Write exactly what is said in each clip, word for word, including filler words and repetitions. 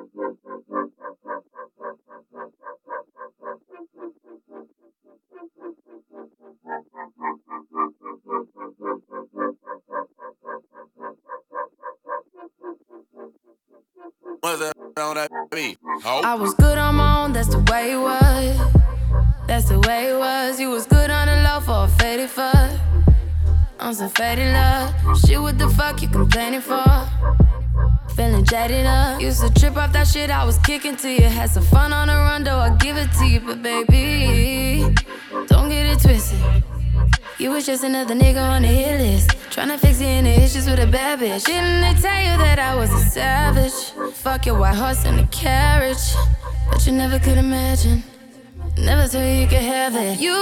I was good on my own, that's the way it was. That's the way it was. You was good on the low for a faded fuck. On some faded love. Shit, what the fuck you complaining for? Feeling jaded up. Used to trip off that shit I was kicking to you. Had some fun on the run, though I give it to you. But baby, don't get it twisted. You was just another nigga on the hit list. Tryna fix any issues with a bad bitch. Didn't they tell you that I was a savage? Fuck your white horse and a carriage. But you never could imagine. Never thought you could have it. You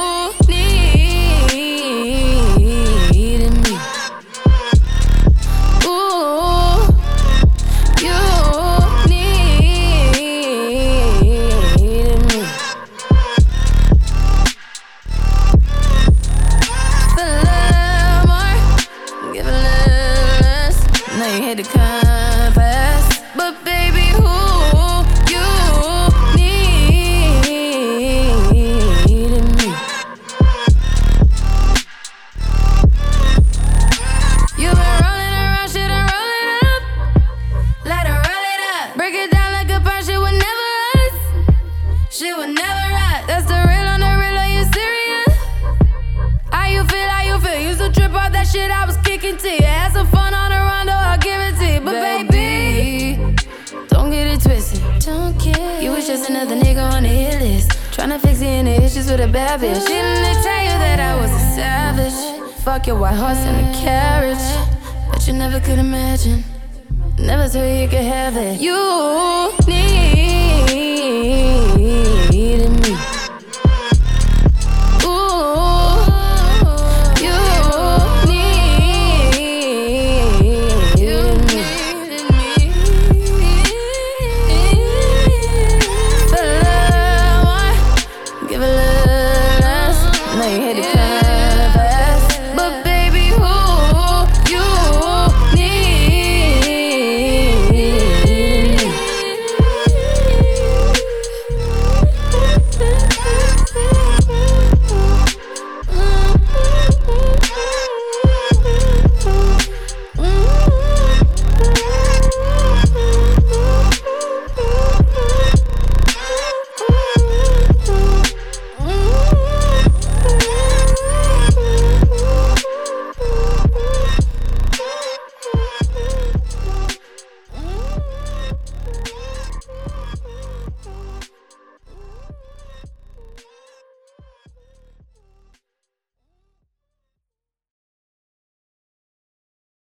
needed me. Ooh, you needed me. Feel a little more, give a little less. Now you hit the compass, but baby, who you needed me? You been rolling around shit and roll it up. Let her roll it up. Break it down like a punch, shit would never us. Shit would never rot. That's the real on the real, are you serious? How you feel, how you feel? Used to trip off that shit I was kicking to you. Had some fun on the run, though I'll give it to you. But baby, don't get it twisted. Don't get You was just another nigga on the hit list. Tryna fix any issues with a bad bitch. Didn't they tell you that I was a savage? Fuck your white horse and a carriage. But you never could imagine. Never thought you could have it. You